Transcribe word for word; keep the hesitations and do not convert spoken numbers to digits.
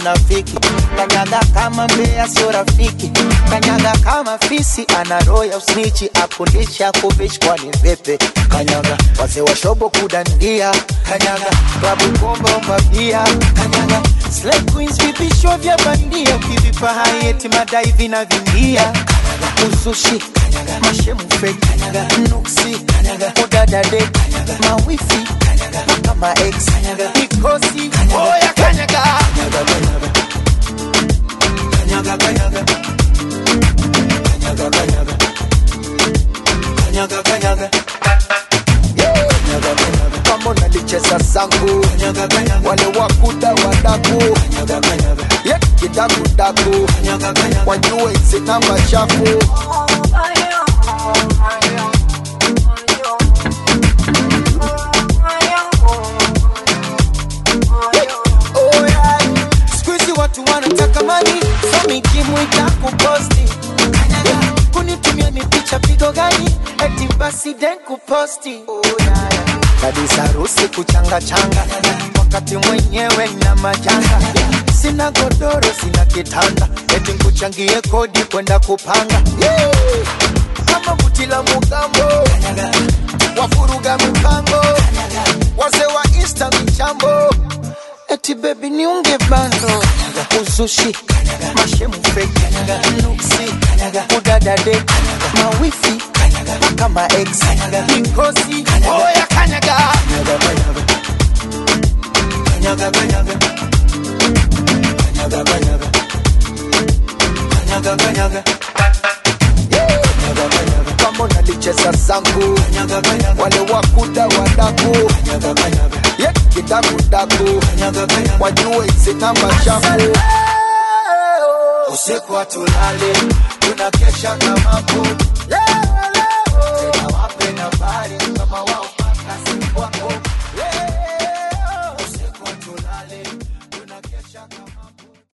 unafiki. Kanyaga kama mbea sio rafiki. Kanyaga kama fisi ana roho ya usnichi. Akundisha kubish kwa ni vepe. Kanyaga wase wa shobo kudandia. Kanyaga babu komba umbabia. Kanyaga slay queens vipisho vya bandia. Ukivipa hai eti madai vina vindia. Kanyaga usushi. Kanyaga mashemu fake. Kanyaga nuksi. Kanyaga udadade. Kanyaga mawifi. Kanyaga kama ex. Kanyaga mikosi. Oya kanyaga. Kanyaga kanyaga. Kanyaga kanyaga. Kanyaga kanyaga. Kanyaga kanyaga. Kanyaga kanyaga. Kama unalicheza zangu. Kanyaga kanyaga. Wale wakuda wadaku. Kanyaga kanyaga. Yeah, kidaku daku. Kanyaga kanyaga. Wajue zina machafu. Oh yeah. Squeezy watu wanataka money. So mikimu itakuposti. Kanyaga. Kunitumia mipicha pigo gani. Eti basi den kuposti. Oh yeah. Kabisa rusi kuchanga changa. Wakati mwenyewe na majanga. Sina godoro, sina kitanda. Eti nkuchangie kodi kwenda kupanga. Yeah. Kama butila mugambo. Wafuruga mipango. Wase wa insta michambo. Eti baby niunge bando. Uzushi. Mashemu fake. Nuksi. Udadade. Mawifi. Kama ex. Mikosi. Oya kanyaga. Kanyaga kanyaga. Kanyaga kanyaga. Kanyaga kanyaga. Kanyaga kanyaga. Kama unalicheza zangu. Kanyaga kanyaga. Wale wakuda wadaku. Kanyaga kanyaga. Yeah, kidaku daku. Kanyaga kanyaga. Wajue zina machafu. Usiku atulale. Tunakesha kama kudu. Yeah.